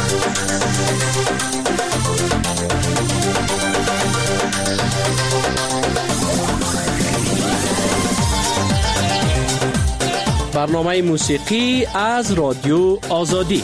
برنامه موسیقی از رادیو آزادی.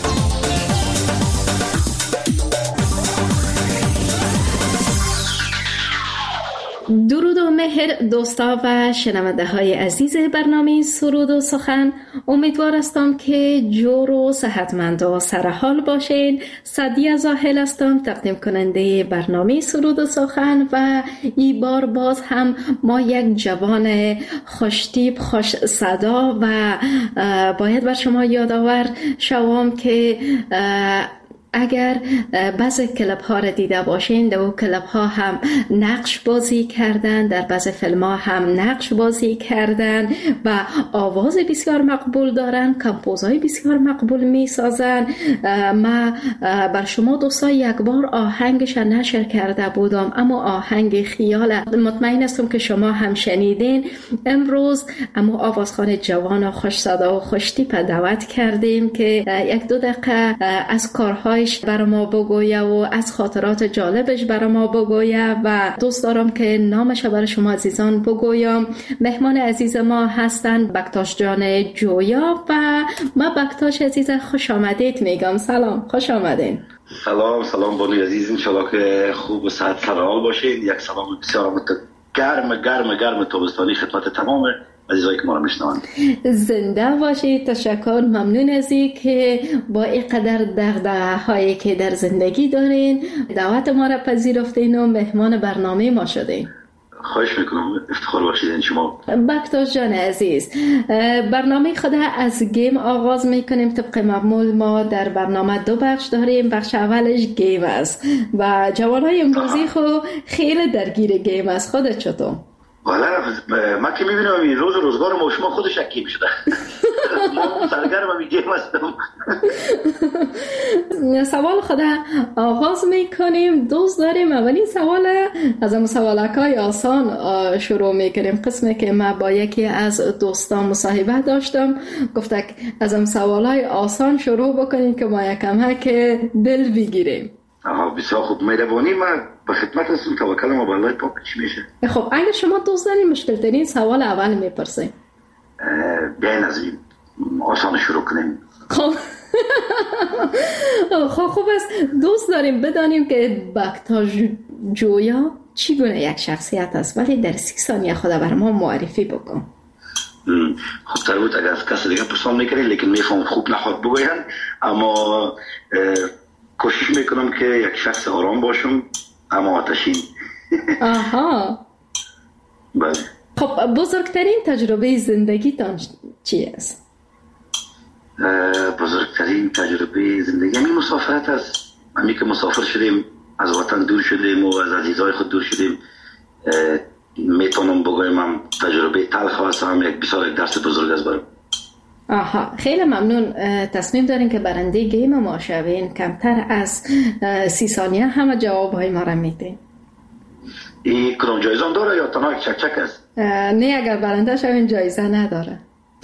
درود و مهر دوستا و شنونده های عزیز برنامه سرود و سخن. امیدوار هستم که جور و صحتمند و سرحال باشین. سعدیه زاهل هستم، تقدیم کننده برنامه سرود و سخن، و این بار باز هم ما یک جوان خوشتیپ خوش صدا و باید بر شما یادآور شوم که اگر بعضی کلپ ها را دیده باشین، در اون کلپ ها هم نقش بازی کردن، در بعضی فیلم ها هم نقش بازی کردن و آواز بسیار مقبول دارن، کمپوزهای بسیار مقبول می سازن. ما بر شما دوستا یک بار آهنگش نشر کرده بودم، اما آهنگ خیال، مطمئن هستم که شما هم شنیدین. امروز اما آوازخوان جوان و خوش صدا و خوش تیپ دعوت کردیم که یک دو دقیقه از کارهای برای ما بگویه و از خاطرات جالبش برای ما بگویه و دوست دارم که نامش برای شما عزیزان بگویم. مهمان عزیز ما هستن بکتاش جان جویا و ما بکتاش عزیز خوش آمدید میگم. سلام، خوش آمدین. سلام بانوی عزیز، انشالله که خوب و صحت سرحال باشید. یک سلام بسیار گرم تابستانی خدمت تمام عزیزایی که ما رو میشنوند. زنده باشید. تشکر، ممنون از این که با اینقدر دغدغه هایی که در زندگی دارین دعوت ما را پذیرفتین و مهمان برنامه ما شدین. خواهش میکنم، افتخار باشید شما. بکتاش جان عزیز، برنامه خود از گیم آغاز میکنیم. طبق معمول ما در برنامه دو بخش داریم. بخش اولش گیم است و جوانای امروزی خو خیلی درگیر گیم است. خودت چطور؟ والا من که میبینم این روزگار ما شما خودش اکیم شده. ما سرگرم هم گیم هستم. سوال خود آغاز میکنیم. دوست داریم اولین سوال از هم سوالکای آسان شروع میکنیم. قسمی که من با یکی از دوستان مصاحبه داشتم، گفته از هم سوالای آسان شروع بکنیم که ما یکم که دل بگیریم. بسیار خوب، مهربانی. من به خدمت هستم. توکل ما به الله پاک. چی میشه؟ خب اگر شما دوست دارین مشکل ترین سوال اول میپرسیم. بیاین از این آسان شروع کنیم. خوب است. دوست داریم بدانیم که بکتاش جویا چی گونه یک شخصیت است، ولی در 30 ثانیه خود بر ما معرفی بکن. خب تر بود اگر از کسی دیگه پرسان میکنید، لیکن میفهم خوب نخواد بگوین، اما کوشش میکنم که یک شخص آرام باشم اما آتشین. آها. بله. خب بزرگترین تجربه زندگیتان چی است؟ بزرگترین تجربه زندگی همین مسافرت است. همین که مسافر شدیم، از وطن دور شدیم و از عزیزای خود دور شدیم. میتونم بگویم هم تجربه تلخ است، هم یک بسیار یک درس بزرگ است برام. آها، خیلی ممنون. تصمیم دارین که برنده گیم ما شوین. کمتر از 30 ثانیه همه جوابهای ما را میدین. این کدام جایزه داره یا تنها یک چک است؟ نه، اگر برنده شوین جایزه نداره.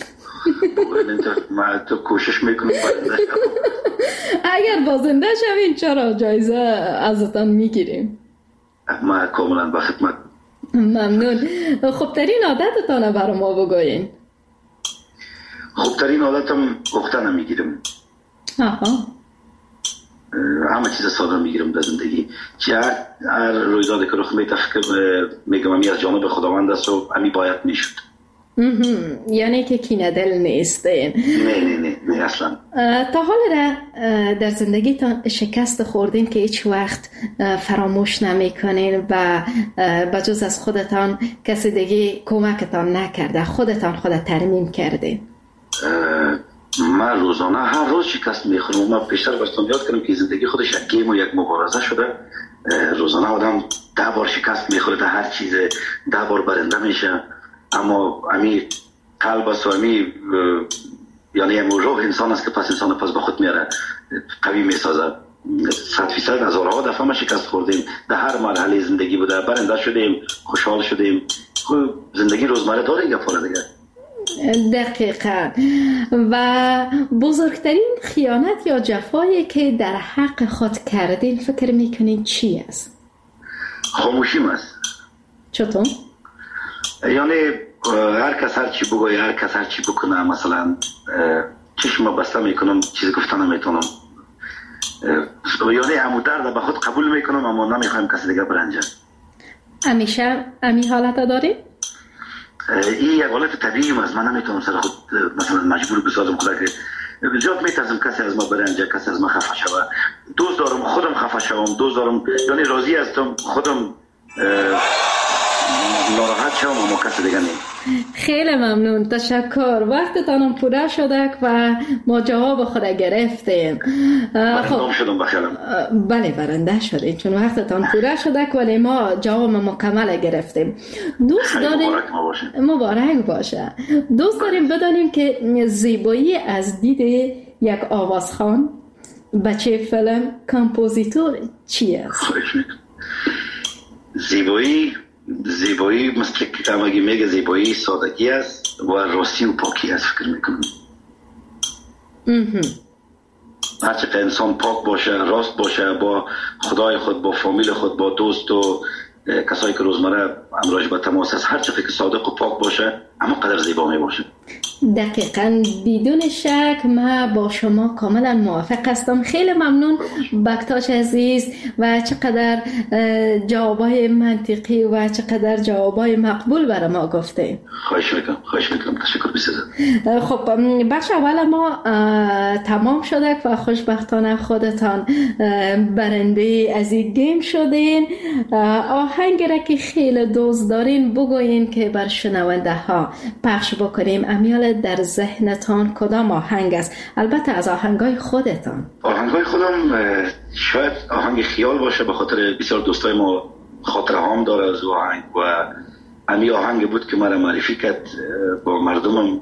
من تو کوشش میکنم برنده شوم. اگر بازنده شوین چرا جایزه ازتان میگیریم. من کاملا به خدمت. ممنون. خوبترین عادتتان برای ما بگوین. خوبترین عادتم وقتا نمیگیرم. آها. همه چیز ساده میگیرم در زندگی. هر رویدادی که رخ میده میگم امی از جانب خداوند است و امی باید میشد. یعنی که کینه دل نیستین؟ نه اصلا. تا حال در زندگیتان شکست خوردین که هیچ وقت فراموش نمیکنین و بجز از خودتان کسی دیگه کمکتان نکرده، خودتان ترمیم کردین؟ من روزانه هر روز شکست میخورم. من بیشتر بستم یاد کنم که زندگی خودش یک گیم و یک مبارزه شده. روزانه آدم 10 بار شکست میخوره در هر چیز، 10 بار برنده میشه، اما امی قلب است و امی یعنی روح انسان است که پس انسان پس به خود میاره، قوی میسازه. 100% هزارها دفعه ما شکست خوردیم، در هر مرحله زندگی بوده، برنده شدیم، خوشحال شدیم. زندگی روزمره داره یک فاره دیگه. دقیقاً. و بزرگترین خیانت یا جفایی که در حق خود کردین فکر میکنین چی است؟ خاموشیم است. چطور؟ یعنی هر کس هر چی بگوی، هر کس هر چی بکنه، مثلا چشم بسته میکنم، چیزی گفتن نمیتونم، یعنی همو درد به خود قبول میکنم اما نمیخوایم کسی دیگه برنجه. همیشه امی حالت داریم؟ این یک حالت طبیعی است. من نمیتونم سر خود مثلا مجبور بسازم خدا که زیاد میترسم کسی از ما برنجه، کسی از ما خفه شوه. دوست دارم خودم خفه شوم، دوست دارم یعنی راضی هستم خودم ناراحت شوم اما کسی دیگه نیم. خیلی ممنون، تشکر. وقتتانم پوره شده و ما جواب خود گرفتیم. برنده شدم بخیرم. بله برنده شدیم چون وقتتان پوره شده ولی ما جواب مکمل گرفتیم. دوست داریم مبارک باشه. دوست داریم بدانیم که زیبایی از دید یک آوازخوان، بچه فیلم، کامپوزیتور چی است؟ زیبایی مثل که همگی میگه زیبایی سادگی است و راستی و پاکی است. فکر میکنم هرچه انسان پاک باشه، راست باشه با خدای خود، با فامیل خود، با دوست و کسایی که روزمره امراج به تماس است، هرچه فکر صادق و پاک باشه اما قدر زیبا می باشه. دقیقاً، بدون شک من با شما کاملا موافق هستم. خیلی ممنون بکتاش عزیز و چقدر جوابای منطقی و چقدر جوابای مقبول برای ما گفته. خواهش میکنم. تشکر بسیار. خب بخش اول ما تمام شده و خوشبختانه خودتان برنده از این گیم شدین. آهنگ را که خیلی دوست دارین بگوین که بر شنونده ها پخش بکنیم. امیال در ذهنتان کدام آهنگ است؟ البته از آهنگای خودتان. آهنگای خودم شاید آهنگ خیال باشه، به خاطر بسیار دوستای ما خاطره هام داره از آهنگ و امی آهنگ بود که مرا معرفی کرد با مردمم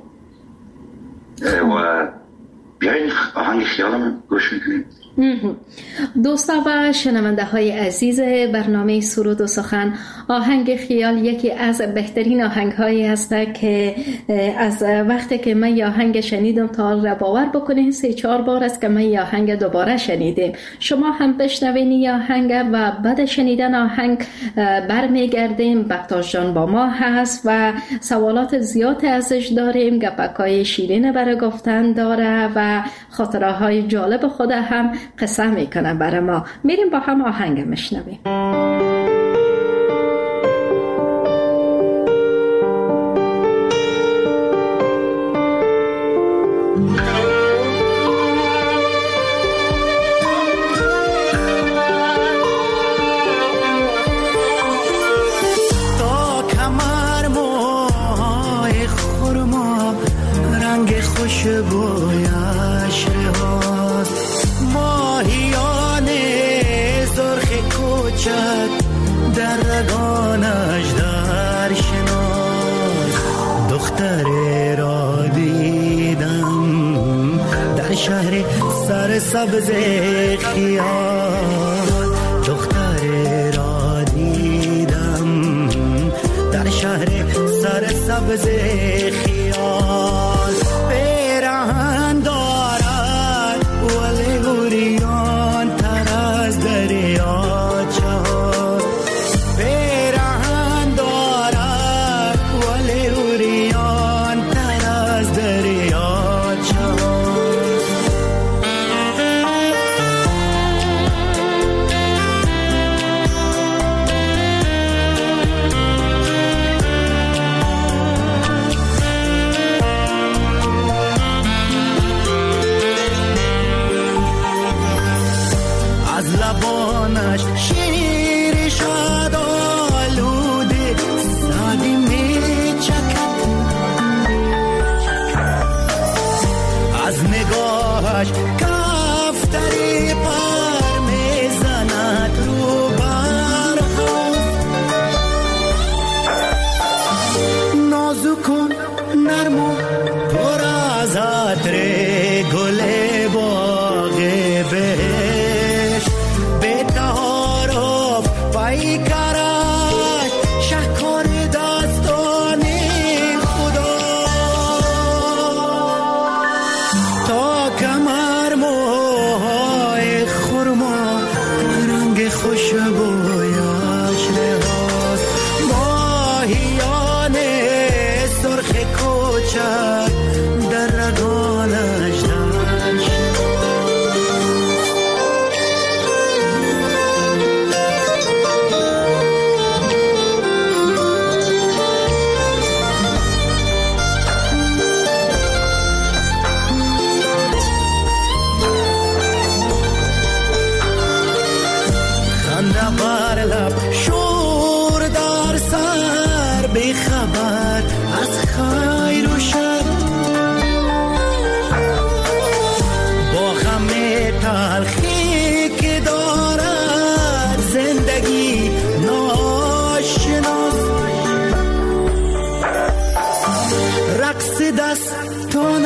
و بیاین آهنگ خیالم گوش میکنیم. دوستا و شنونده های عزیز برنامه سرود و سخن، آهنگ خیال یکی از بهترین آهنگ هایی هست که از وقتی که من یه آهنگ شنیدم تا را باور بکنین 3-4 بار است که من یه آهنگ دوباره شنیدم. شما هم بشنوین یه آهنگ و بعد شنیدن آهنگ برمیگردیم. بکتاش جان با ما هست و سوالات زیاد ازش داریم، گپکای شیرین برای گفتن داره و خاطره های جالب خود هم قصه میکنه برای ما. میریم با هم آهنگ میشنویم. تا کمر موهای خرما رنگ خوشبویش رهاست، ماهیان زرخ کوچک در رگانش در شناس. دختری را دیدم در شهر سرسبز خیال، دختری را دیدم در شهر سرسبز خیال. پیراهن دارد ولی اوریان تر از دریاچه ها، پیراهن دارد ولی اوریان تر از دریاچه ها. از لبانش شیر شاد آلوده سادی می چکد، از نگاهش کفتری پر می زند رو برها. نازک و نرم و پر از عطر گل باغ بهشت، به تهار و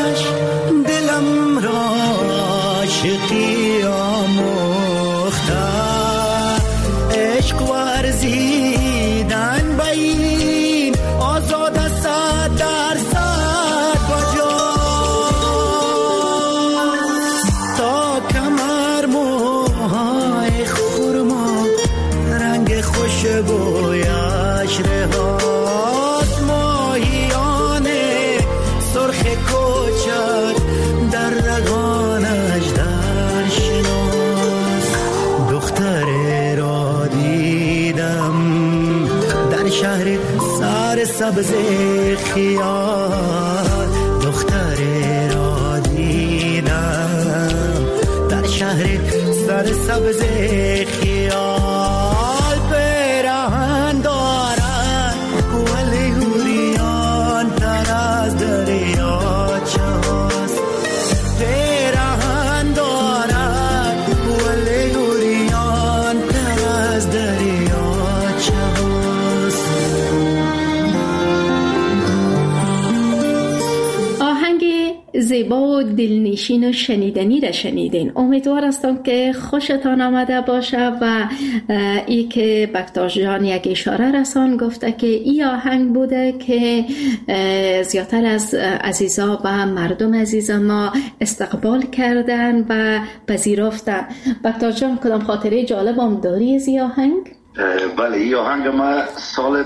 جانش دلم را عاشقی آموخته، عشق ورزیدن به این آزاد 100% بجا، تا کمر موهای خرما رنگ خوشبویش رهاست، ماهیان سرخ کوچک در رگانش در شناس، دختر را دیدم در شهر سر سبز خیال، دختر را دیدم در شهر سر سبز خیال، پیراهن دارد ولی اوریان تر از دریاچه هاست، پیراهن دارد ولی اوریان تر از دریاچه هاست. آهنگ زیبا و دلنشین و شنیدنی را شنیدین. امیدوار هستم که خوشتان آمده باشه و ای که بکتاش جان یک اشاره رسان گفته که ای آهنگ بوده که زیادتر از عزیزا و مردم عزیز ما استقبال کردن و پذیرفتن. بکتاش جان کدام خاطره جالب هم داری از ای آهنگ؟ بله، ای آهنگ ما سال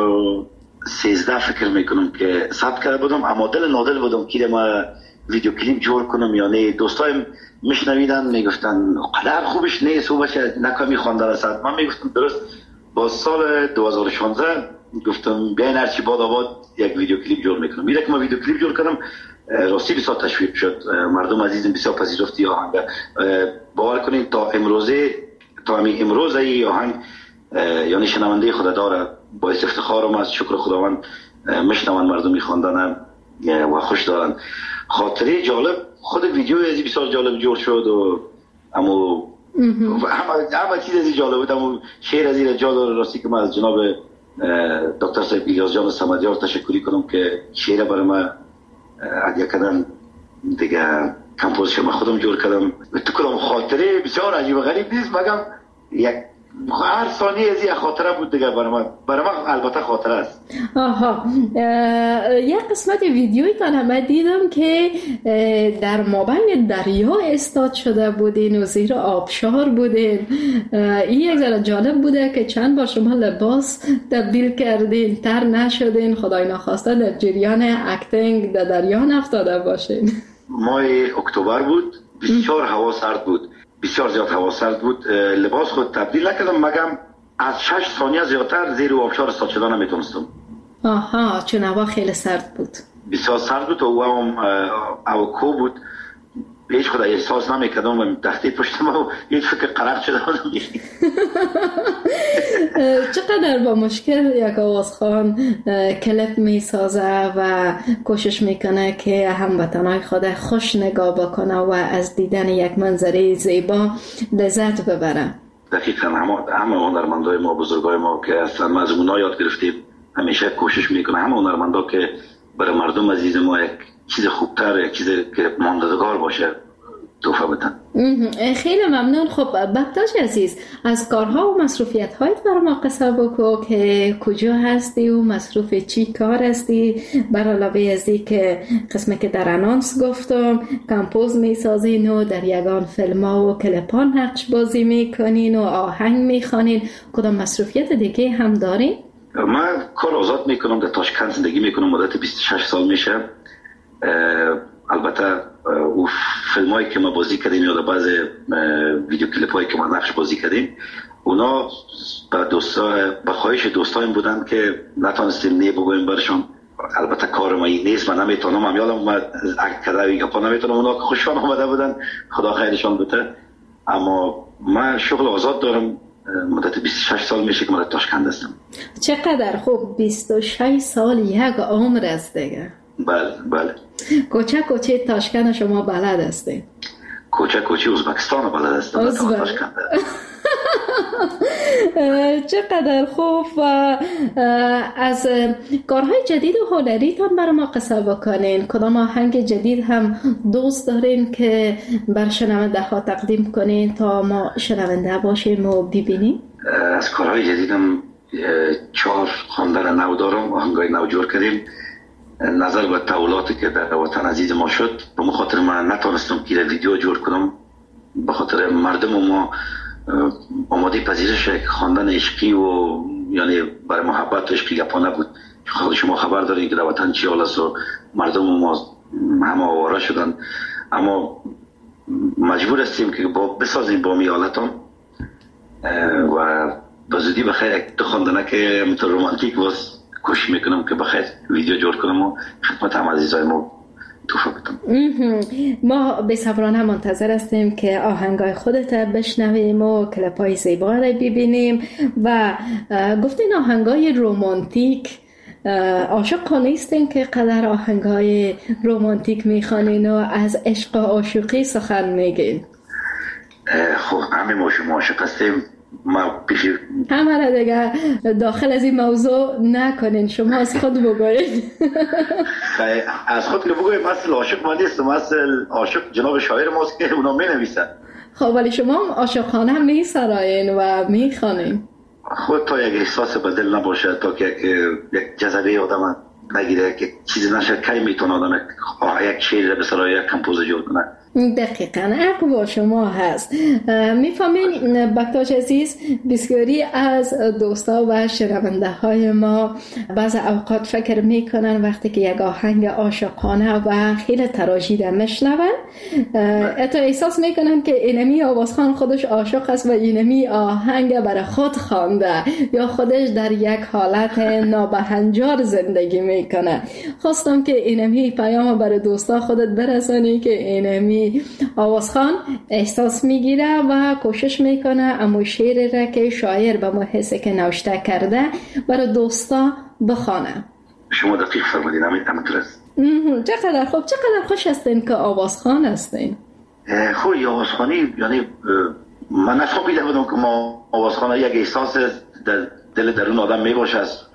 2013 فکر میکنم که ثبت کرده بودم، اما دل نادل بودم که ما ویدیو کلیپ جور کنم، یعنی دوستایم میشنویدن میگفتن قدر خوبش نیست و باشه نکمی خوانده رسد. من میگفتم درست با سال 2016 گفتم بیاین هرچی باد آباد یک ویدیو کلیپ جور میکنم. میره که ما ویدیو کلیپ جور کردم، راستی بسیار تشویق شد، مردم عزیزم بسیار پذیرفتی آهنگ. باور کنید تا همین امروز ای آهنگ یعنی شنونده خدا داره، باعث افتخارم است، شکر خداوند میشنون مردم میخواندن و خوش دارن. خاطره جالب خود ویدیو ازی بسیار جالب جور شد و همه چیز ازی جالب بود، همه شعر ازی رجال داره. راستی که من از جناب دکتر صاحب الیاس جان صمدیار تشکری کنم که شعر برای من عدیه کردن دیگه، کمپوزش من خودم جور کردم. تو کلام خاطره بسیار عجیب و غریب نیست، مگم یک هر ثانیه از یک خاطره بود دیگه برای من البته خاطره است. آها، یک قسمت ویدیویتان هم دیدم که در مابین دریا استاد شده بودین و زیر آبشار بودین. این یک ذره جالب بوده که چند بار شما لباس تبدیل کردین، تر نشدین، خدای نخواسته در جریان اکتینگ در دریا نفتاده باشین. ماه اکتبر بود، بسیار هوا سرد بود، بسیار زیاد هوا سرد بود. لباس خود تبدیل نکردم، مگم از 6 ثانیه زیادتر زیر آبشار استاد شدن نمیتونستم. آها، چون هوا خیلی سرد بود، بسیار سرد بود و هم کو بود، هیچ خود احساس نمیکردم و تحتی پشتم و هیچ فکر قرق شده بودم. چقدر با مشکل یک آوازخوان کلیپ میسازه و کوشش میکنه که هموطنای خود خوش نگاه بکنه و از دیدن یک منظره زیبا لذت ببره. دقیقاً همه هنرمندای ما، بزرگای ما که اصلا از اونا یاد گرفتیم، همیشه کوشش میکنه همه هنرمندا که برای مردم عزیز ما یک چیز خوبتر، یک چیز که ماندگار باشه تحفه بدن. خیلی ممنون. خب بکتاش عزیز، از کارها و مصروفیت هایت برای ما قصه بگو که کجا هستی و مصروف چی کار هستی، بر علاوه از این که قسمه که در انانس گفتم کمپوز میسازین و در یگان فیلم ها و کلپان نقش بازی میکنین و آهنگ میخوانین، کدام مصروفیت دیگه هم دارین؟ من کار آزاد میکنم، در تاشکند زندگی میکنم، مدت 26 سال میشه. البته او فیلم هایی که ما بازی کردیم یا بعض ویدیو کلیپ هایی که ما نقش بازی کردیم، اونا به خواهش دوستایم بودن که نتونستیم بگویم برشون. البته کار ما این نیست، من نمیتونم، هم یادم من اکت کرده یا پا نمیتونم، اونا که خوشحال آمده بودن، خدا خیرشان بده. اما من شغل آزاد دارم، مدت 26 سال میشه که من در تاشکند هستم. چقدر خوب، 26 سال یک عمر است دیگه. بله. کوچه تاشکند شما بلد هستین؟ کوچه ازبکستان بلد هستم. چقدر خوب. و از کارهای جدید و هنریتان برای ما قصه بکنین. کدام آهنگ جدید هم دوست دارین که بر شنونده ها تقدیم کنین تا ما شنونده باشیم و ببینیم؟ از کارهای جدیدم 4 خواندن نو دارم، آهنگای نو جور کردیم. نظر به تحولاتی که در وطن عزیز ما شد، به خاطر من نتونستم که ویدیو جور کنم، به خاطر مردم ما آماده پذیرش خواندن عشقی و یعنی برای محبت و عشقی گپا نبود. خود شما خبر دارید که در وطن چی حال است و مردم ما همه آواره شدن، اما مجبور هستیم که بسازیم با می حالتان و به زودی بخیر دو خواندنه که مثل رومانتیک باز کوشش میکنم که بخیر ویدیو جور کنم و خدمت هم عزیزای ما توفیق بدم. ما بی‌صبرانه منتظر هستیم که آهنگای خودت بشنویم و کلیپای زیبا را ببینیم. و گفتین آهنگای رومانتیک، عاشقانه استین که قدر آهنگای رومانتیک میخوانین و از عشق و عاشقی سخن میگین؟ خب همه ما شما عاشق هستیم. ما پیشی همه را دیگه داخل از این موضوع نکنین، شما از خود بگوین. از خود که بگویم مثل عاشق ما نیستم، مثل عاشق جناب شاعر ماست که اونا می نویسن. خب ولی شما هم عاشقانه می سرایین و می خوانین. خود تا یک احساس به دل نباشه، تا که یک جذبه آدم نگیره که چیزی نشه، کی میتونه آدم یک شعر به سرای یک کمپوز جور کنه. دقیقاً حق با شما هست. میفهمین بکتاش عزیز، بسیاری از دوستا و شنونده های ما بعض اوقات فکر میکنن وقتی که یک آهنگ عاشقانه و خیلی تراژیده میشنون، حتی احساس میکنن که اینمی آوازخوان خودش عاشق است و اینمی آهنگ برای خود خوانده یا خودش در یک حالت نابهنجار زندگی میکنه. خواستم که اینمی پیام برای دوستا خودت برسانی که اینمی آوازخوان احساس میگیره و کوشش میکنه اما شعر را که شاعر به محسه که نوشته کرده برای دوستا بخوانه. شما دقیق فرمودین، همینطور است. چقدر خوب، چقدر خوش هستین که آوازخوان هستین. خوی آوازخوانی، یعنی من نفهمیده بودم که ما آوازخوان یک احساس در دل درون آدم میباشه است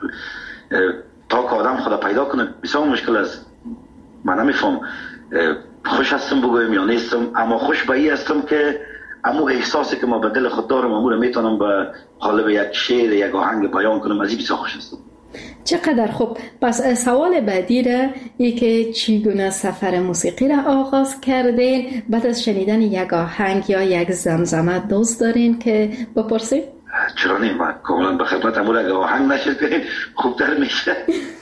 تا که آدم خدا پیدا کنه بسیار مشکل است. من نمیفهم خوش هستم بگویم یا نیستم، اما خوش به این هستم که امو احساسی که ما به دل خود دارم امو رو میتونم به قالب یک شعر یک آهنگ بیان کنم. از این بسیار خوش هستم. چقدر خوب. پس سوال بعدی را ای که چگونه سفر موسیقی را آغاز کردین؟ بعد از شنیدن یک آهنگ یا یک زمزمه دوست دارین که بپرسید؟ چرا نیم، من کاملا به خدمت امو را آهنگ نشد کنین خوبتر میشه.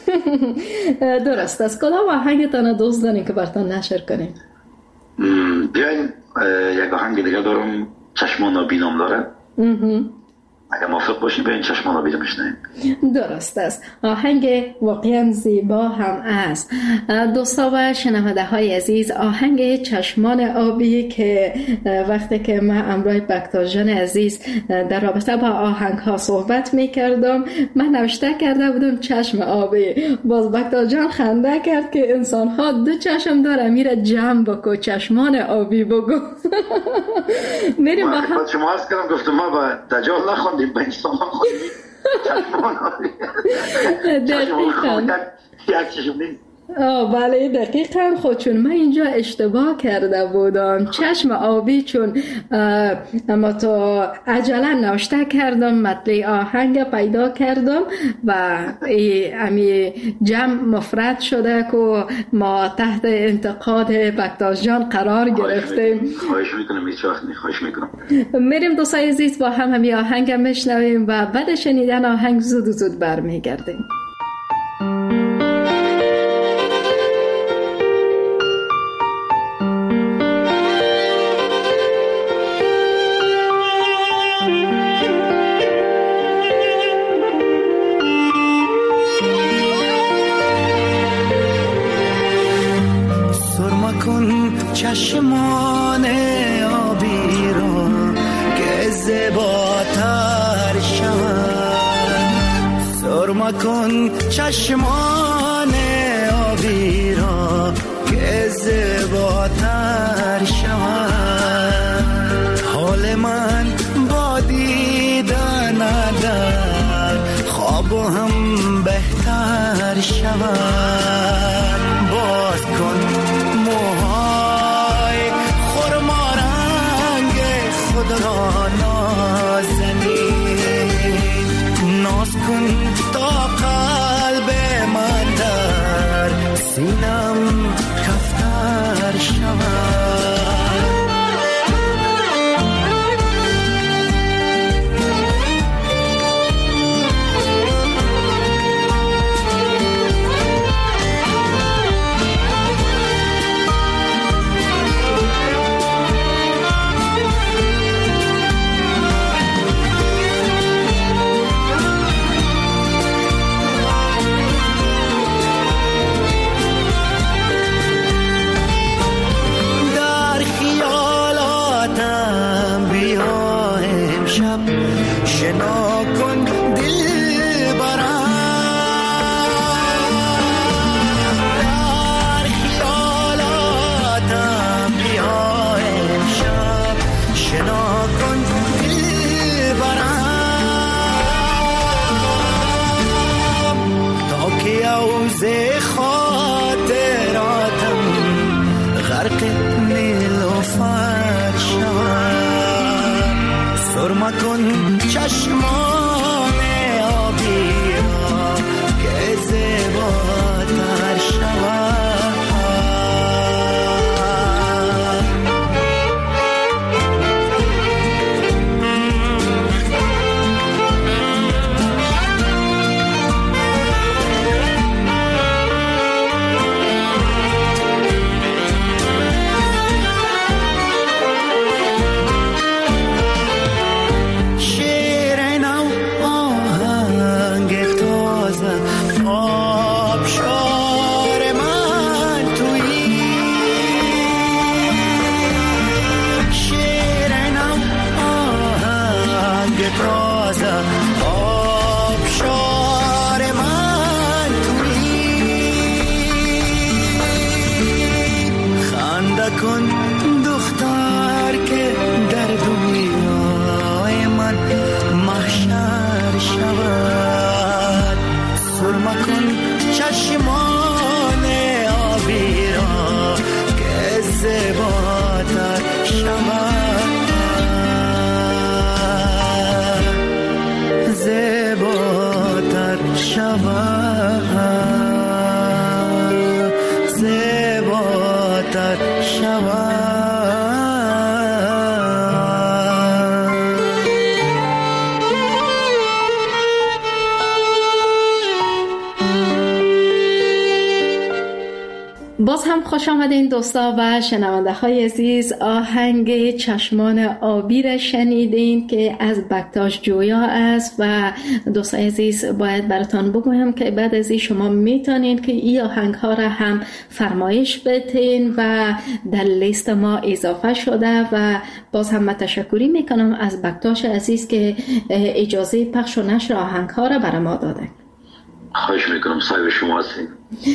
درست است. کدام آهنگتان دوست دارین که براتون نشر کنین؟ بیاین یک آهنگ دیگه دارم، چشمان نابینام داره. اگر موافق باشین بیاین چشمان نابینام بشنویم. درست است. آهنگ واقعا زیبا هم است. دوستا و شنونده های عزیز، آهنگ چشمان آبی که وقتی که من امروی بکتاش جان عزیز در رابطه با آهنگ ها صحبت می کردم، من نوشته کرده بودم چشم آبی. باز بکتاش جان خنده کرد که انسان ها دو چشم داره، میره جمع بکو چشمان آبی بگو. میریم با هم. شما هست کردم گفتم ما با دجال نخوندیم، با انسان هم خوندیم چشمان آبی. دقیقا. یک چشم نیست. بله دقیقا. خود چون من اینجا اشتباه کرده بودم، چشم آبی، چون اما تو عجله نوشته کردم مطلع آهنگ پیدا کردم و امی جمع مفرد شده که ما تحت انتقاد بکتاش جان قرار گرفتیم. خواهش میکنم هیچ وقت خواهش میکنم. میریم دوستای عزیز با هم همی آهنگ میشنویم و بعد شنیدن آهنگ زود برمیگردیم. چشمان آبی را که زیباتر شود، سرما کن چشمان آبی را که زیباتر شود. حال من با دیدن با هم بهتر شود. باز کن موهای خرما رنگ خود را نازنین، ناز کن تا قلب من در سینم کفتر شود. شنا کن دل برم، در خیالاتم بیا امشب. شنا کن دل برم، تا که عوض خاطراتم غرق نیلوفر شود. سرما کن چشمان آبی را که زیباتر شود. باز هم خوش آمدین دوستا و شنونده های عزیز. آهنگ چشمان آبی را شنیدین که از بکتاش جویا است و دوستای عزیز باید براتان بگویم که بعد از این شما میتونین که این آهنگ ها را هم فرمایش بدین و در لیست ما اضافه شده و باز هم تشکری میکنم از بکتاش عزیز که اجازه پخش و نشر آهنگ ها را برای ما داده. خواهش میکنم، صاحب شما هستیم،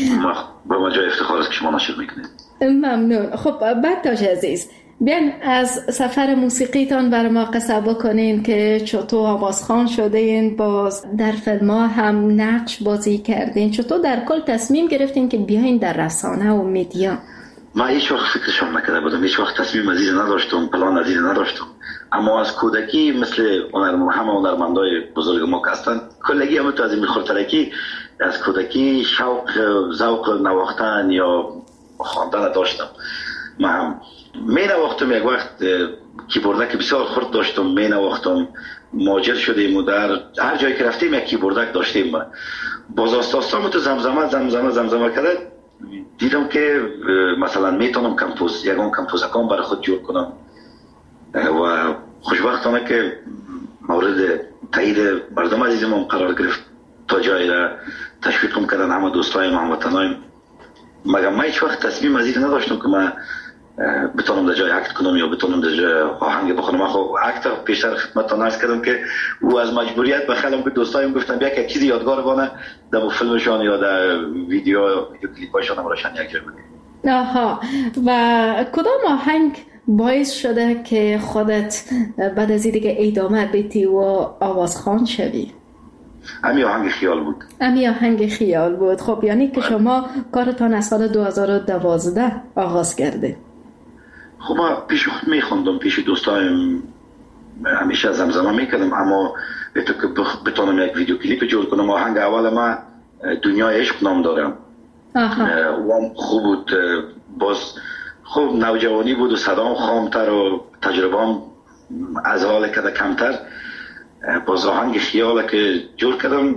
با ما جای افتخار است که شما نشر میکنید. ممنون. خب بکتاش عزیز، بیان از سفر موسیقیتان برای ما قصه بکنین که چطور آوازخوان شدین، باز در فیلم ها هم نقش بازی کردین، چطور در کل تصمیم گرفتین که بیاین در رسانه و میدیا؟ ما هیچ وقت فکرشم نکرده بودم، هیچ وقت تصمیم عزیز نداشتم، پلان عزیز نداشتم، اما از کودکی مثل همه هنرمندای بزرگ ما که هستن، کلگی هم تو از این خورترکی از کودکی شوق ذوق نواختن یا خواندن داشتم. ما هم می نواختم، یک وقت کیبوردک بسیار خرد داشتم، می نواختم، ماجر شدیم و در هر جایی که رفتیم یک کیبوردک داشتیم. باز آستاستام تو زمزمه کرده دیدم که مثلا میتونم یکم کمپوزکان برای خود جور کنم و خوشبختانه که مورد تایید مردم عزیزم قرار گرفت، تا جایی را تشویقم کردن همه دوستایم هموطنایم. مگر من هیچ وقت تصمیم عزیز نداشتم که من بتونم در جای اکت کنم یا بتونم در جای آهنگ بخونم. خب اکت پیشتر خدمتتان عرض کردم که او از مجبوریت بخلم که دوستایم گفتن بیا که چیزی یادگار بانه در فیلمشان یا در ویدیو یا کلیپاشان هم روشن یک جای بگیم. آها، و کدام آهنگ باعث شده که خودت بعد از این دیگه ادامه بدی و آوازخوان شوی؟ امی آهنگ خیال بود. امی آهنگ خیال بود. خب یعنی که شما کارتان از سال 2012 آغاز کرده. خب من پیش خود میخوندم، پیش دوستایم همیشه زمزمه میکردم، اما به تو که بتونم یک ویدیو کلیپ جور کنم، آهنگ اول ما دنیای عشق نام دارم. و خوب بود. باز خوب نوجوانی بود و صدام خامتر و تجربه‌ام از حال کده کمتر. باز آهنگ خیاله که جور کردم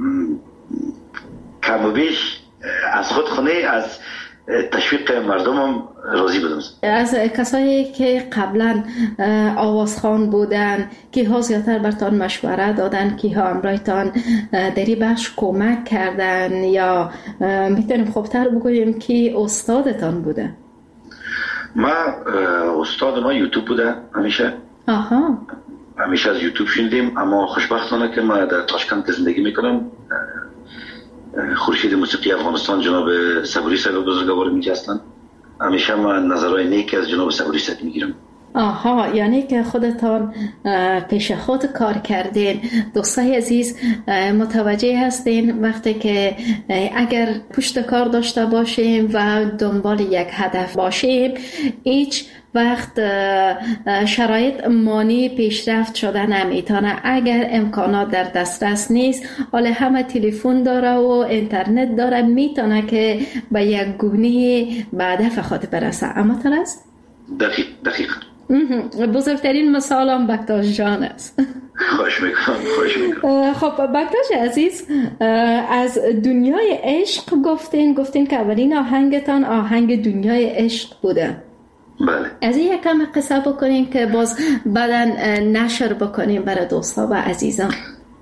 کم و بیش از خود خونه از تشویق مردمم راضی بودم. از کسایی که قبلا آوازخوان بودن که ها زیادتر برتان مشوره دادن، که ها امرایتان دری بخش کمک کردن، یا میتونیم خوبتر بگوییم که استادتان بوده؟ ما استاد ما یوتیوب بوده همیشه. همیشه از یوتیوب شنیدیم، اما خوشبختانه که ما در تاشکند زندگی میکنم، خورشید موسیقی افغانستان جناب صبوری صاحب بزرگوار میگه هستن. همیشه من نظرهای نیکی از جناب صبوری صاحب میگیرم. یعنی که خودتان پیش خود کار کردین. دوستای عزیز متوجه هستین وقتی که اگر پشت کار داشته باشیم و دنبال یک هدف باشیم، هیچ وقت شرایط مانی پیشرفت شده نمیتونه. اگر امکانات در دسترس نیست، حالا همه تلفن داره و اینترنت داره، میتونه که به یک گونه به هدف خود برسه. اما است؟ دقیق. بزرگترین مثال هم بکتاش جان است. خوش میکنم. خب بکتاش عزیز، از دنیای عشق گفتین که اولین آهنگتان آهنگ دنیای عشق بوده. بله. از این یکم قصه بکنیم که باز بعداً نشر بکنیم برای دوستا و عزیزان.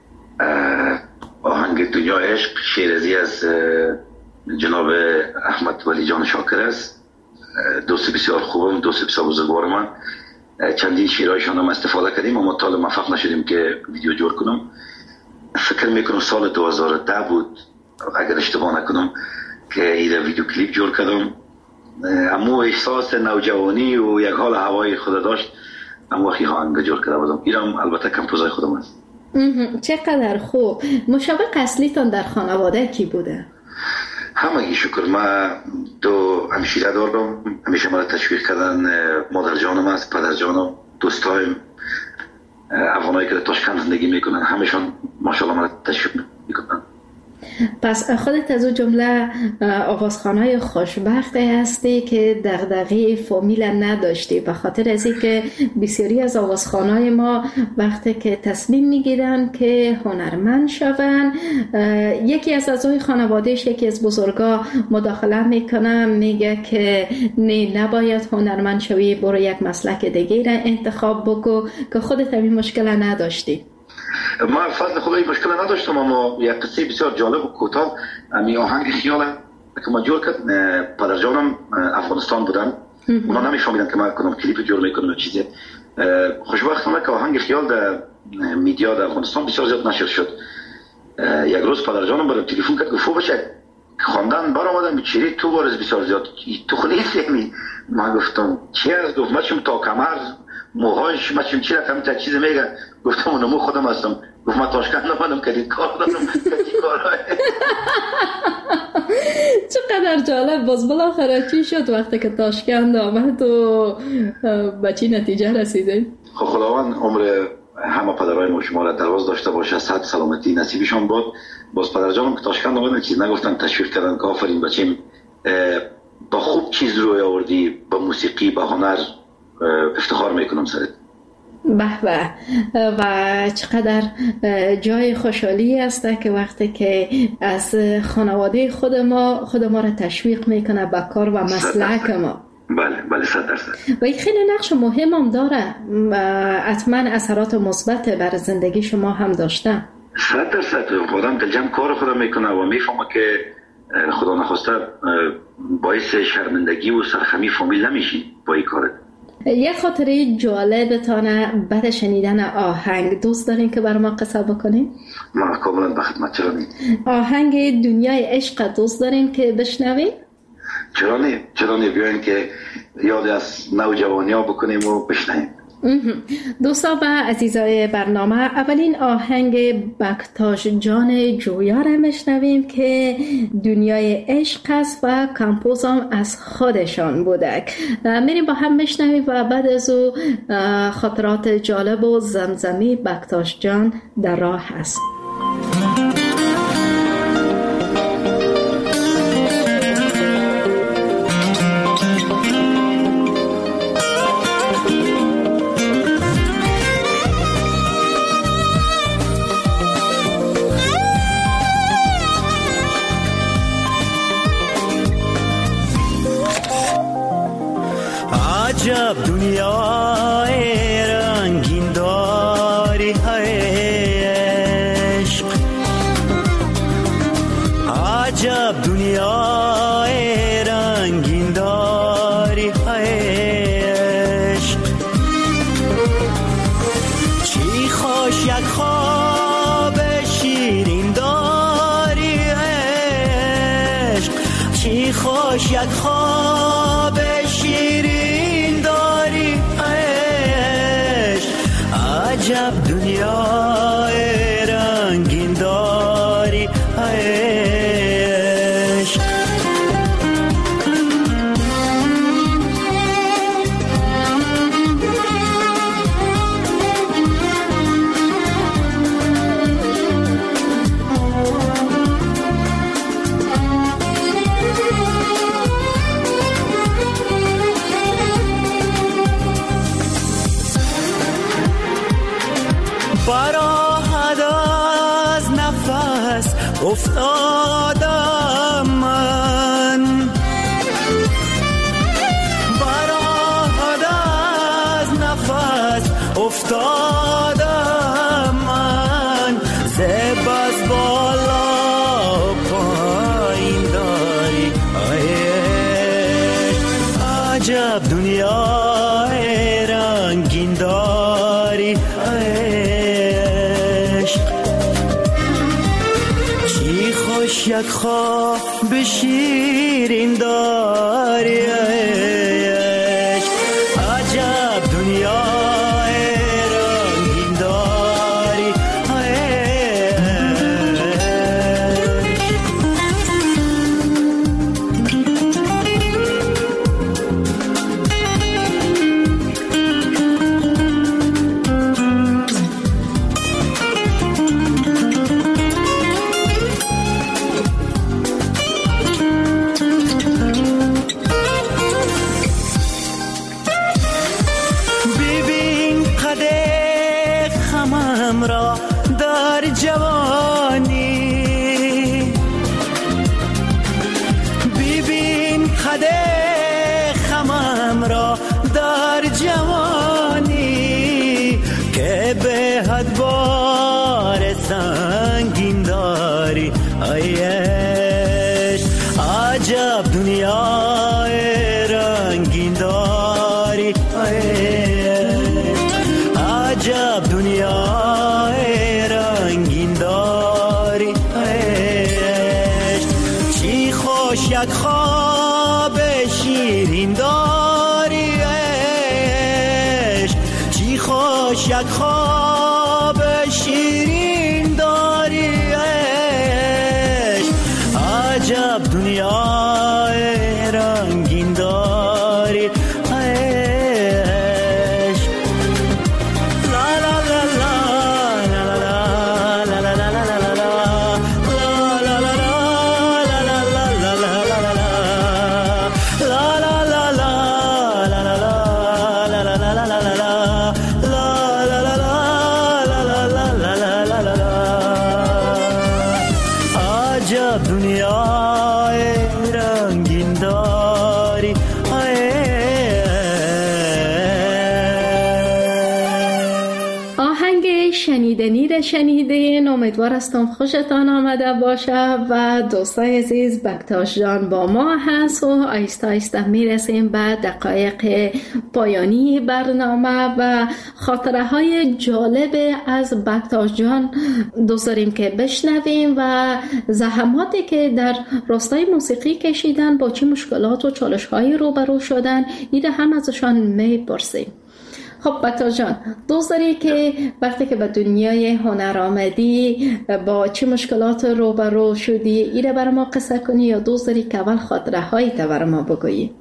آهنگ دنیای عشق شیرازی از جناب احمد ولی جان شاکر است. دوست بسیار خوبم، دوست بسیار بزرگوار من. چندین شیرهایشان هم استفاده کردیم، اما تا موفق نشدیم که ویدیو جور کنم. فکر میکنم سال 2010 بود اگر اشتباه نکنم که این ویدیو کلیپ جور کردم. اما احساس نوجوانی و یک حال هوای خود داشت، اما وقتی آهنگ جور کرده بودم. اینم البته کمپوزای خودم است. چقدر خوب. مشابه اصلیتان در خانواده کی بوده؟ همگی شکر. من دو همشیره دارم، همیشه مرا تشویق کردن. مادر جانم است، پدر جانم، دوستایم افغانایی که در تاشکند زندگی میکنن، همشون ماشاءالله مرا تشویق میکنن. پس خودت از اون جمله آوازخوانای خوشبخته هستی که دغدغه فامیل نداشتی، به خاطر از اینکه بسیاری از آوازخوانای ما وقتی که تصمیم میگیرن که هنرمند شون، یکی از اعضای خانوادهش، یکی از بزرگا مداخله میکنه، میگه که نه نباید هنرمند شوی، برو یک مسلک دیگه را انتخاب بکو، که خودت این مشکل نداشتی. ما فضل خدایی مشکل نداشتم، اما یک قصه بسیار جالب و کوتاه. امی آهنگ خیاله که ما جور کرد، پدر جانم افغانستان بودن، اونا نمیفهمیدن که ما کنم کلیپ جور میکنم و چیزی. خوشبختانه که آهنگ خیال در میدیا در افغانستان بسیار زیاد نشر شد. یک روز پدر جانم برام تلفن کرد، گفت بچه خواندن برآمدن چیری تو بارز بسیار زیاد تو خلیت یعنی. ما گفتم چی است؟ گفت ما چم تا کمر موهایش ما چم چی رقم تا چیز میگه. گفتم اونمو خودم هستم. گفت ما تاشکند نمانم که کار دارم که کارهای. چقدر جالب. باز بالاخره چی شد وقتی که تاشکند آمد و به چی نتیجه رسیده؟ خب خداوند عمر همه پدرای ما شما را دراز داشته باشه، صحت سلامتی نصیبشان باد. باز پدر جانم که تاشکند آمدن چیز نگفتن، تشویق کردن که آفرین بچیم با خوب چیز روی آوردی، با موسیقی، با هنر افتخار میکنم سرت. به به. و چقدر جای خوشحالی است که وقتی که از خانواده خود ما را تشویق میکنه به کار و مسلک ما. بله 100%. و این خیلی نقش مهم هم داره، حتما اثرات مثبت بر زندگی شما هم داشته. 100% خودم دلجم کار خودم میکنه و میفهمه که خدا نخواسته باعث شرمندگی و سرخمی فامیل نمیشی با این کارت. یه خاطره جالبتانه بعد شنیدن آهنگ دوست دارین که برای ما قصه بکنین؟ ما کاملا به خدمت. آهنگ دنیای عشق دوست دارین که بشنوین؟ چرا نه بیاین که یاد از نوجوانی ها بکنیم و بشنویم. دوستان و عزیزای برنامه، اولین آهنگ بکتاش جان جویا را میشنویم که دنیای عشق است و کمپوزم از خودشان بوده. میریم با هم میشنویم و بعد از او خاطرات جالب و زمزمی بکتاش جان در راه هست. عجب دنیای رنگین داری عشق، عجب دنیای رنگین داری عشق، چی خوش یک خواب شیرین داری عشق، چی خوش یک خواب شیرین داری عشق، عجب دنیای رنگین داری عشق. براحت از نفس افتادم من، براحت از نفس افتادم من، زب از بالا پایین داری عجب دنیای رنگین داری عشق، چی خوش یک خواب شیرین داری عشق، عجب دنیای رنگین داری سنگین داری عشق، عجب دنیای رنگین داری عشق، عجب دنیای رنگین داری عشق، چی خوش یک خواب شیرین داری عشق، چی خوش یک خواب شیرین داری عشق، عجب دنیای رنگین داری عشق. لا لا لا لا لا لا لا لا دنیای رنگین داری آهنگ شنیدنی را شنیدین. امیدوار هستم خوشتان آمده باشه و دوستای عزیز بکتاش جان با ما هست و آیسته آیسته میرسیم به دقایق پایانی برنامه و خاطره های جالب از بکتاش جان دوست داریم که بشنویم و زحماتی که در راستای موسیقی کشیدن، با چه مشکلات و چالش هایی روبرو شدن، ایده هم ازشان میپرسیم. خب بطا جان، دوست داری که وقتی که به دنیای هنر آمدی با چه مشکلات روبرو شدی ایره برای ما قصه کنی، یا دوست داری که اول خاطره هایی تا برای ما بگویی؟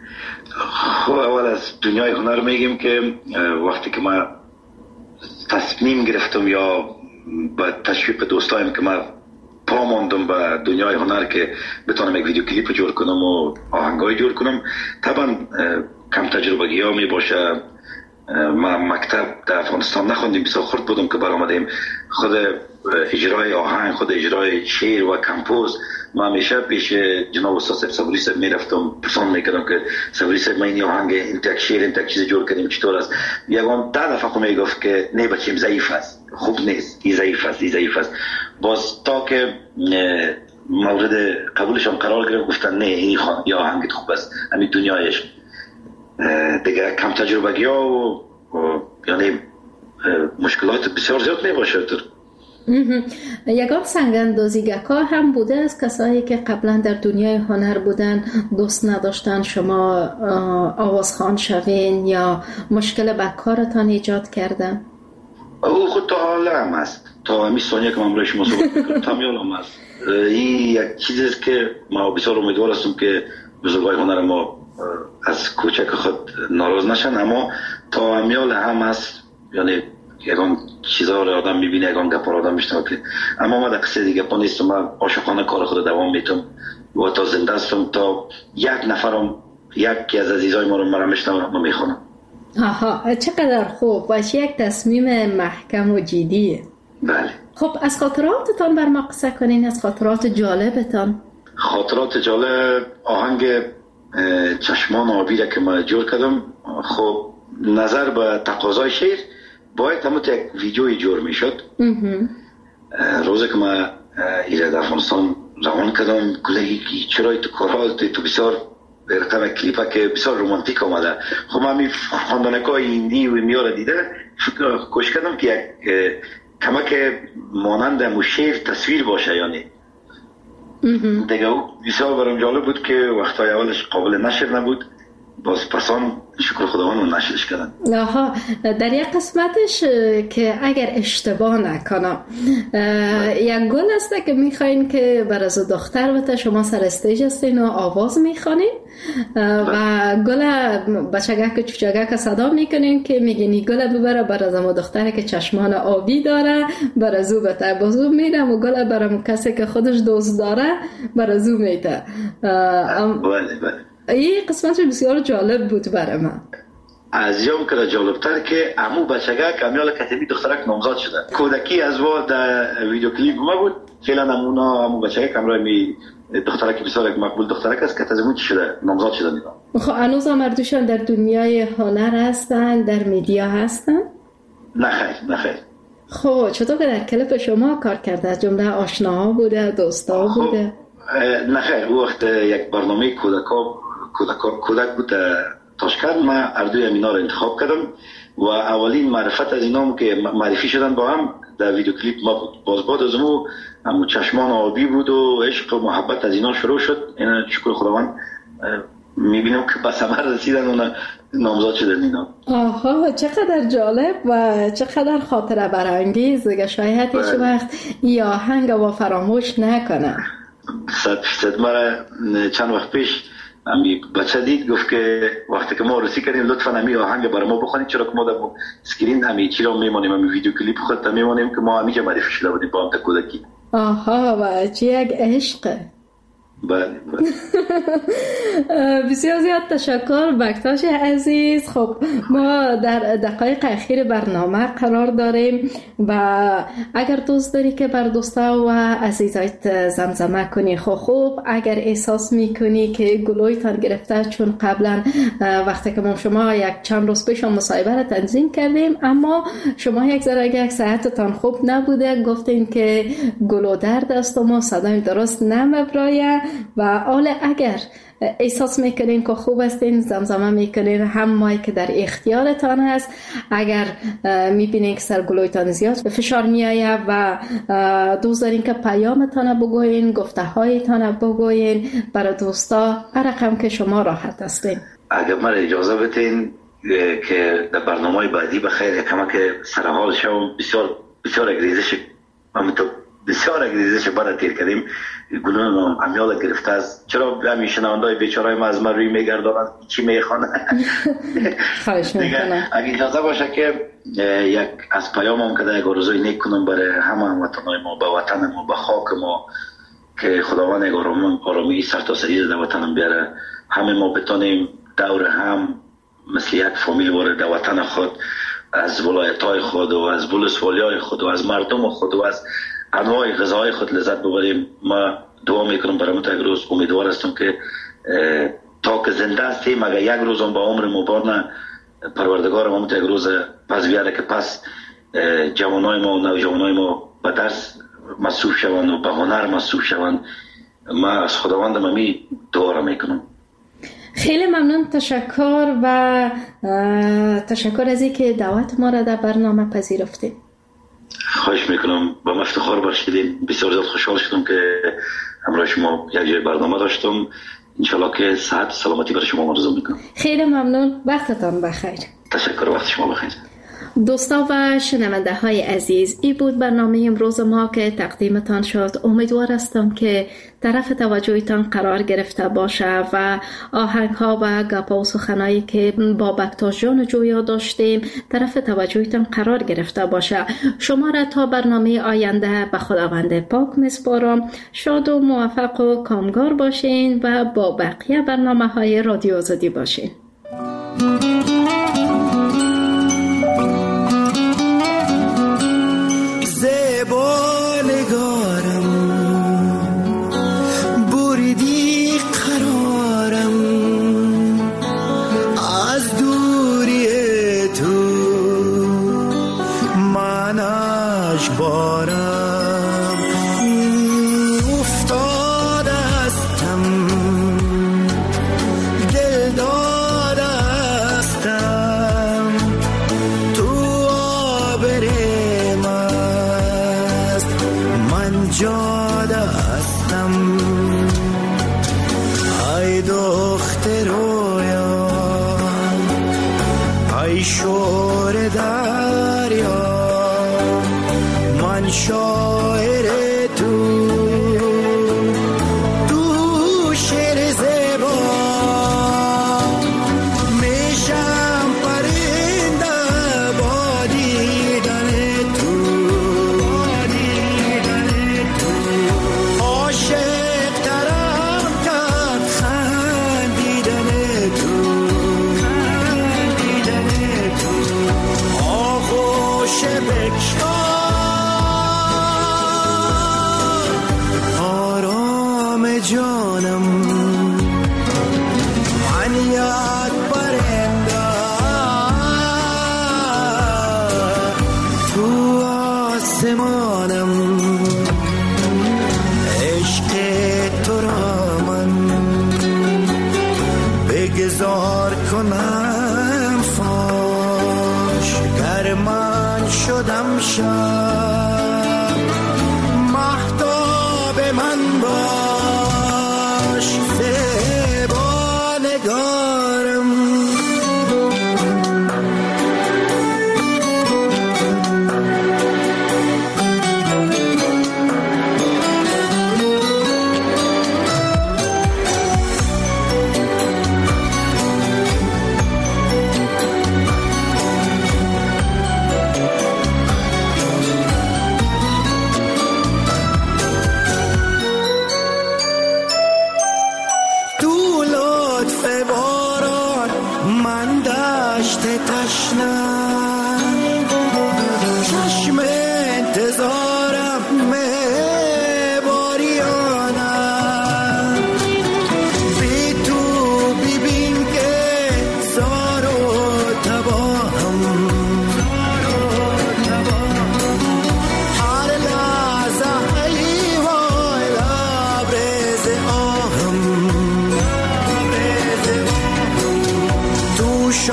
خب اول از دنیای هنر میگیم که وقتی که ما تصمیم گرفتم یا با تشویق دوستایم که ما پا ماندم به دنیای هنر که بتونم یک ویدیو کلیپ جور کنم و آهنگای جور کنم، طبعا کم تجربگی ها می باشه. ما مکتب در افغانستان نخوندیم، بسیار خرد بودم که برآمدیم. خود اجرای آهنگ، خود اجرای شعر و کمپوز ما همیشه پیش جناب استاد صبوری صاحب میرفتم، پرسان میکردم که صبوری صاحب ما این آهنگ انتک شعر انتک چیز جور کردیم چطور است. یگان ده دفعه خود میگفت که نه بچیم ضعیف است، خوب نیست، این ضعیف است، این ضعیف است. باز تا که مورد قبولشان قرار گرفت گفتن نه این یا آهنگت خوب است، همین دنیایش دیگه کم تجربگی ها و یعنی مشکلات بسیار زیاد نباشه. یگان سنگ‌اندازیگرها هم بوده از کسایی که قبلا در دنیای هنر بودن دوست نداشتن شما آوازخوان شوین یا مشکل به کارتان ایجاد کردن؟ او خود تا حالا هم هست، تا همی ثانیه که من برای شما صحبت میکنم تا حالا هم هست. این یک چیزی است که ما بسیار امیدوار هستم که بزرگای هنر ما از کوچک خود ناراض نشن، اما تا همیال هم هست. یعنی یکان چیزها رو آدم میبینه، یکان گپا رو آدم میشنوه که اما ما در قصه دیگه پا نیستم. من عاشقانه کار خود دوام میتم و تا زنده هستم تا یک نفرم یکی از عزیزای ما رو مرا میشنوه و میخونم. آها، چقدر خوب و چه یک تصمیم محکم و جدیه. بله. خب از خاطراتتان بر ما قصه کنین، از خاطرات جالبتان. خاطرات جالب آهنگ چشمان آبی را که ما جور کردم. خب نظر به تقاضای شعر باید همون یک ویدیوی جور میشد. روزی که ما ایره در افغانستان روان کردم گلهی چرای تو کارال تو بسیار رقم کلیپا که بسیار رومانتیک آمده. خب من می خواندنکای هندی و میاره دیده کوشش کردم که کمک مانند مو شعر تصویر باشه. یعنی دیگه بسیار برام جالب بود که وقتای اولش قابل نشر نبود، باز پسان شکر خداوند رو نشرش کردن. آها، در یک قسمتش که اگر اشتباه نکنم یک گل است که میخواین که بر از دختر بته شما سر استیج هستین و آواز میخوانین و گل بچگک چوچگک صدا میکنین که میگین گل ببره بر از ما دختره که چشمان آبی داره بر از او بته، بازو میدم و گل برام کسی که خودش دوست داره بر از او میته. بله. این قسمت بسیار جالب بود برای من. از یام که جالبتر که امو بچگک امیال کتبی دخترک نامزاد شده. کودکی از وا در ویدیو کلیپ ما بود. فعلا نمونا امو بچگک امرای می دخترک بسیار مقبول دخترک است که تازه شده نامزاد شده میدن. خب هنوز مردوشان در دنیای هنر هستن، در میدیا هستن؟ نه خیر. خب چطور که در کلیپ شما کار کرده؟ از جمله آشناها بوده، دوستا بوده؟ نه خیر، او وقت یک برنامه کودک بود تاشکند. ما اردوی امینا رو انتخاب کردم و اولین معرفت از اینا که معرفی شدن با هم در ویدیو کلیپ ما بود. باز بعد از همون چشمان آبی بود و عشق و محبت از اینا شروع شد. اینا شکر خداوند میبینم که به ثمر رسیدن و نامزاد شدن اینا. آها، چقدر جالب و چقدر خاطره برانگیز. شاید هیچ وقت این آهنگ با فراموش نکنم. 100% مرا چند وقت پیش امی بچه دید گفت که وقتی که ما رسی کردیم لطفاً امی آهنگ برای ما بخونید، چرا که ما در اسکرین امی چی را میمانیم، امی ویدیو کلیپ خودت میمانیم که ما همیشه معرفی شده بودیم با هم تا کودکی. آها، و چه یک عشقه. بله. بسیار زیاد تشکر بکتاش عزیز. خب ما در دقایق اخیر برنامه قرار داریم و اگر دوست داری که بر دوستا و عزیزایت زمزمه کنی خوب اگر احساس میکنی که گلویتان گرفته، چون قبلا وقتی که ما شما یک چند روز پیش مصاحبه را تنظیم کردیم اما شما یک صحتتان خوب نبوده، گفتین که گلو درد است و ما صدای درست نمیبرایه و حالا اگر احساس میکنین که خوب هستین زمزمه میکنین، هم مایی که در اختیارتان هست. اگر میبینین که سرگلویتان زیاد فشار میآید و دوست دارین که پیامتان بگوین، گفته هایتان بگوین برای دوستا، هر رقم که شما راحت هستین. اگر من اجازه بدین که در برنامه بعدی بخیر یکمک سرحال شو. بسیار اگریزش بسیار اگریزش برای تیر کردیم. گلون امیال گرفته است. چرا همین شنوندای بیچارهای ما از من روی میگردانند چی میخوانه؟ خواهش میکنم اگه اجازه باشه که یک از پیامم که یک روزای نیک کنم برای همه هموطنای ما، به وطن ما، به خاک ما، که خداوند یک آرامی سرتاسری در وطنم بیاره. همه ما بتونیم دور هم مثل یک فامیل وارد در وطن خود از ولایت‌های خود و از ولسوالی‌های خود و از مردم خود و از انواع غذاهای خود لذت ببریم. ما دعا میکنم برای یک روز، امیدوار هستم که تا که زنده هستیم اگر یک روز هم با عمر مبارن پروردگار ما یک روز پس بیاره که پس جوانای ما و نوجوانای ما به درس مصروف شوند و به هنر مصروف شوند. ما از خداوندم امی دعا را میکنم. خیلی ممنون، تشکر و تشکر از اینکه دعوت ما را در برنامه پذیرفتید. خواهش میکنم، با من افتخار بخشیدین. بسیار زیاد خوشحال شدم که همراه شما یک جای برنامه داشتم. انشالله که صحت و سلامتی برای شما آرزو میکنم. خیلی ممنون، وقتتان بخیر. تشکر، وقت شما بخیر. دوستا و شنونده های عزیز، این بود برنامه امروز ما که تقدیمتان شد. امیدوار هستم که طرف توجهتان قرار گرفته باشه و آهنگ ها و گپا و سخنایی که با بکتاش جان جویا داشتیم طرف توجهتان قرار گرفته باشه. شما را تا برنامه آینده به خداوند پاک میسپارم. شاد و موفق و کامگار باشین و با بقیه برنامه های رادیو آزادی باشین.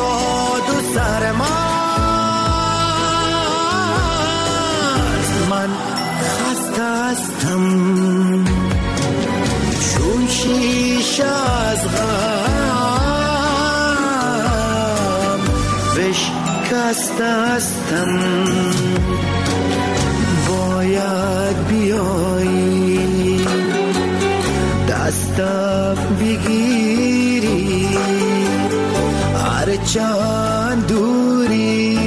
شاد و سرمست من هستم، باید بیایی دستم بگیری، هرچند دوری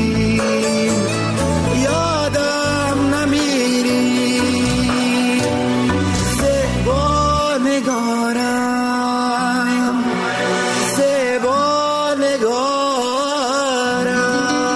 یادم نمیری. زیبا نگارم، زیبا نگارم.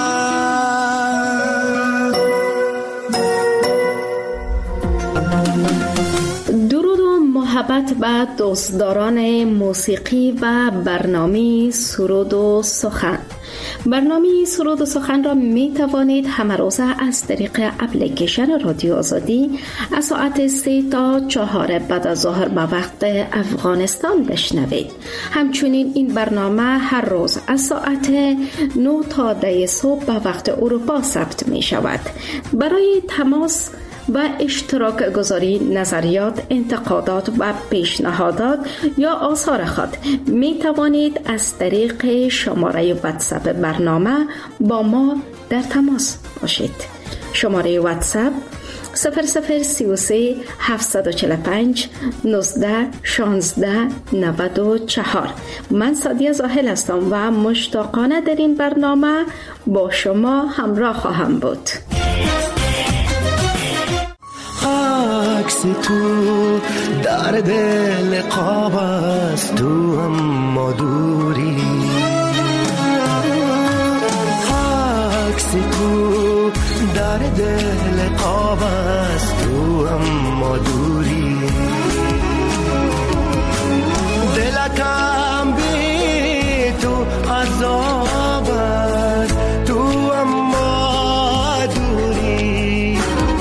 درود و محبت به دوستداران موسیقی و برنامه سرود و سخن. برنامه سرود و سخن را می توانید همه روزه از طریق اپلیکیشن رادیو آزادی از ساعت 3 تا 4 بعد از ظهر به وقت افغانستان بشنوید. همچنین این برنامه هر روز از ساعت 9 تا 10 صبح به وقت اروپا ثبت می شود. برای تماس و اشتراک گذاری نظریات، انتقادات و پیشنهادات یا آثار خود می توانید از طریق شماره واتساپ برنامه با ما در تماس باشید. شماره واتساپ 0033 745 19 16 94. من سادیه زاهل هستم و مشتاقانه در این برنامه با شما همراه خواهم بود. عکس تو در دل قاب است، تو اما دوری. عکس تو در دل قاب است، تو اما دوری. دلکم بی تو عذاب است، تو اما دوری.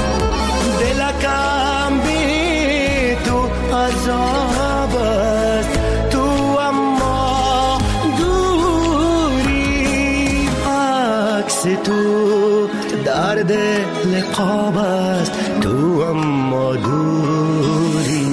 دلکم بی تو عذاب است، تو اما دوری. عکس تو در دل قاب است، تو اما دوری.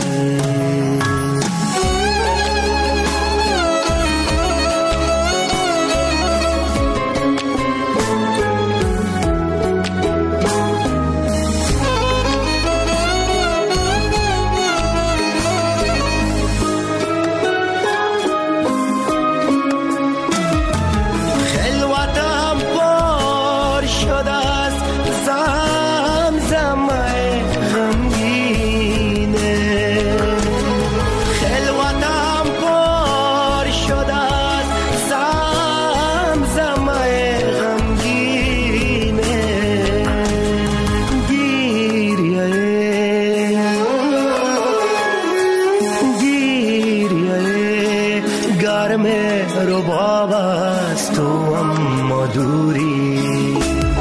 رباب است، تو اما دوری.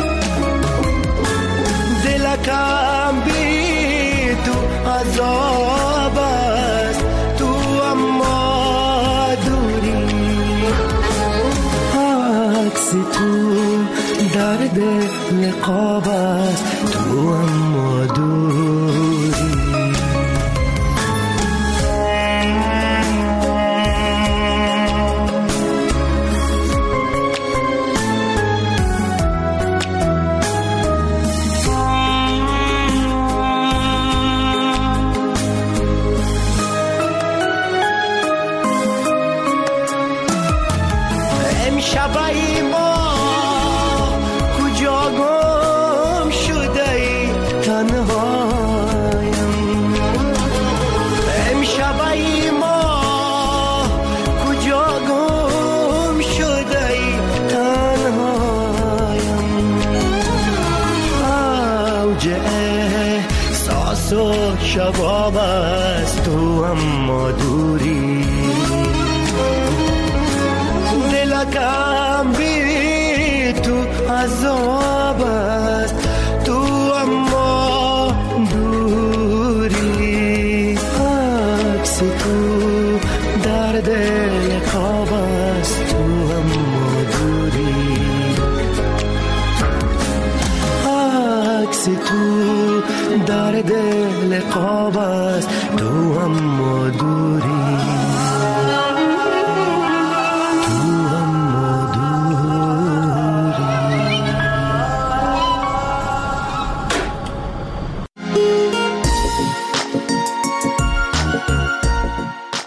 دلکم بی تو عذاب است، تو اما دوری. عکس تو در دل قاب است، تو اما دوری. شبای ما کجا گم شده ای، تنهایم. امشبای ما کجا گم شده ای، تنهایم. اوج احساس و شباب است، تو اما دوری. دلکم بی تو عذاب است، تو اما دوری. عکس تو در دل خواب است، تو اما دوری. عکس تو در دل خواب است، تو اما دوری.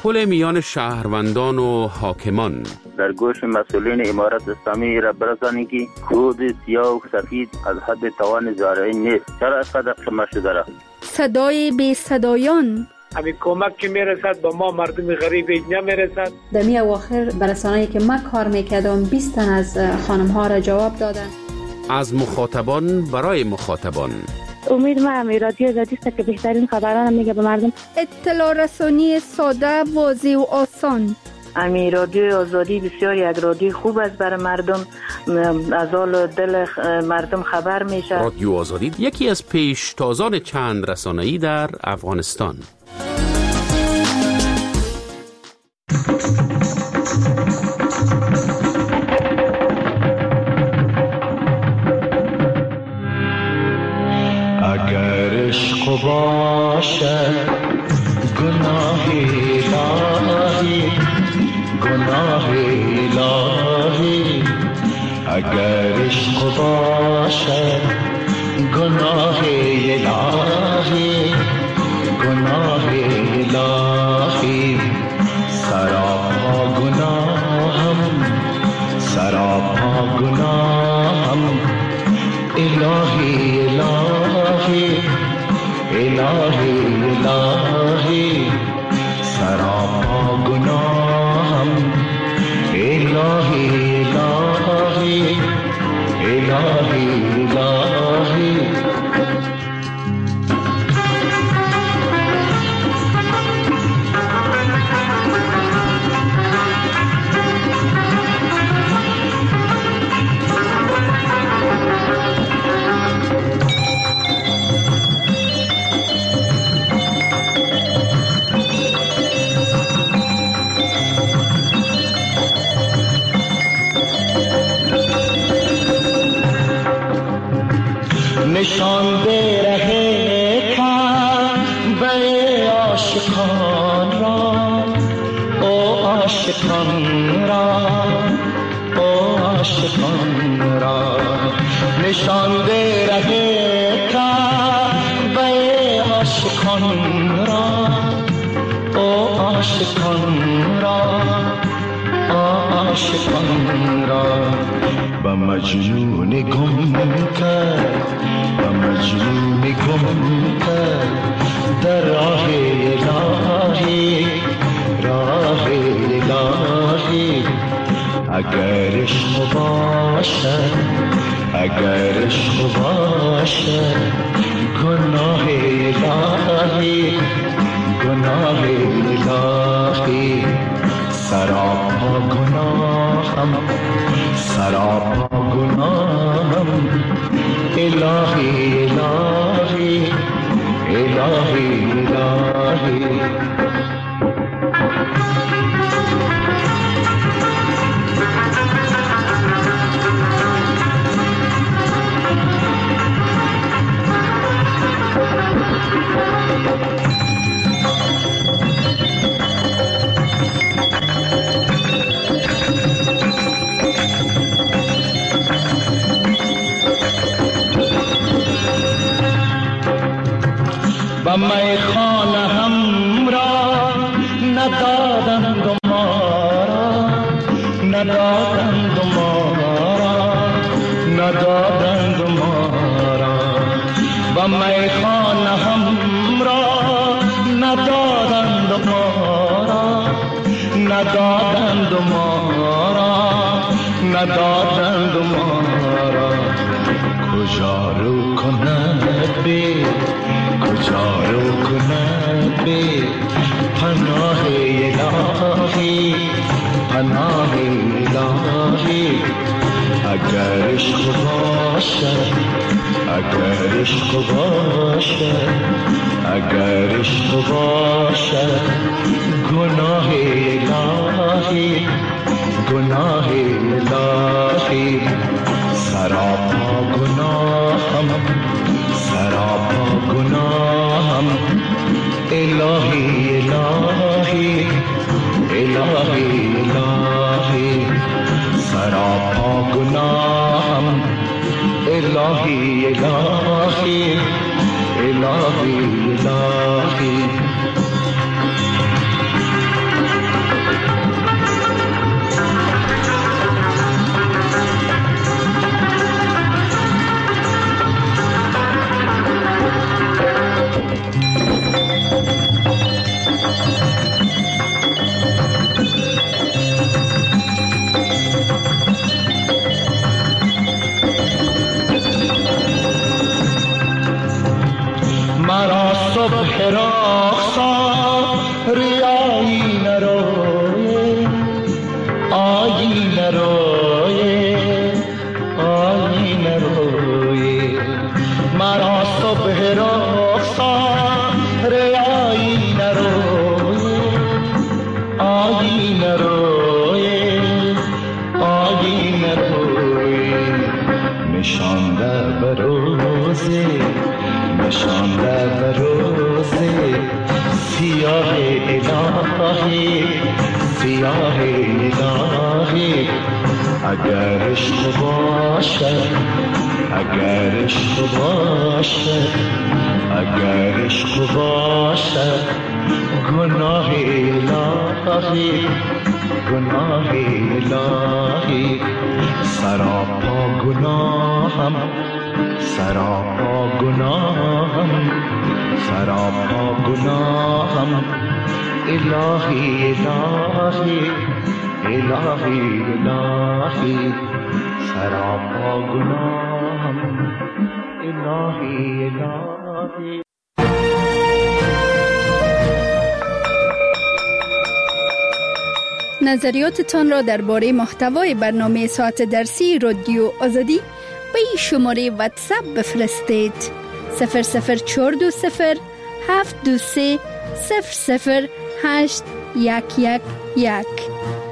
پل میان شهروندان و حاکمان. در گوش مسئولین امارت اسلامی را برسانید که کود سیاه و سفید از حد توان زارعی نیست. چرا اینقدر قیمت شده را؟ صدای بی صدایان. همین کمک که میرسد به ما مردم غریب اینجا میرسد. دمی اواخر برسانه‌ای که من کار میکردم 20 تن از خانم ها را جواب دادن. از مخاطبان برای مخاطبان. امید ما رادیو آزادی است که بهترین خبران میگه به مردم. اطلاع رسانی ساده، واضح و آسان. رادیو آزادی بسیار یک رادیو خوب است برای مردم، از حال دل مردم خبر میشه. رادیو آزادی یکی از پیشتازان چند رسانه‌ای در افغانستان. اگر عشق باشد گناه الهی، گناه الهی، اگر عشق باشد گناه الهی، گناه الهی، سراپا گناهم، سراپا گناهم، الهی الهی، الهی الهی، سراپا گناهم، الهی الهی، الهی الهی. نشان دے رہے کعبہ عاشقان را، او عاشقان را، او عاشقان را، نشان دے رہے کعبہ عاشقان را، او عاشقان را، او عاشقان را، با مجنون گم کرد، با مجنون گم کرد در راه الهی، راه الهی. اگر عشق باشد، اگر عشق باشد گناه الهی، گناه الهی، سراپا گناهم، سراپا گناهم، الهی الهی، الهی الهی. و میخانه هم را ندادند ما را، ندادند ما را، ندادند ما را، و میخانه هم را ندادند ما را، ندادند ما را، ندادند ما را. کجا رو کند بی، کجا رو کند بی، پناه الهی، پناه الهی. اگر عشق باشد، اگر عشق باشد، اگر عشق باشد گناه الهی، گناه الهی، سراپا گناهم، سراپا گناهم، الهی الهی، الهی الهی، سراپا گناهم، الهی الهی، الهی الهی. رخسا ریایی نروی آیی نروی آیی نروی مرا صبح رخسا ریایی نروی آیی نروی آیی نروی نشانده بروزی نشانده بروزی سیاه الهی سیاه الهی اگر عشق باشد اگر عشق باشد اگر عشق باشد گناه الهی گناه الهی سراپا گناهم سراپا گناهم سراپا گناهم الهی الهی الهی الهی سراپا گناهم الهی الهی. نظریاتتان را درباره محتوای برنامه ساعت درسی رادیو آزادی به این شماره واتساپ بفرستید: 00420 723 008 111.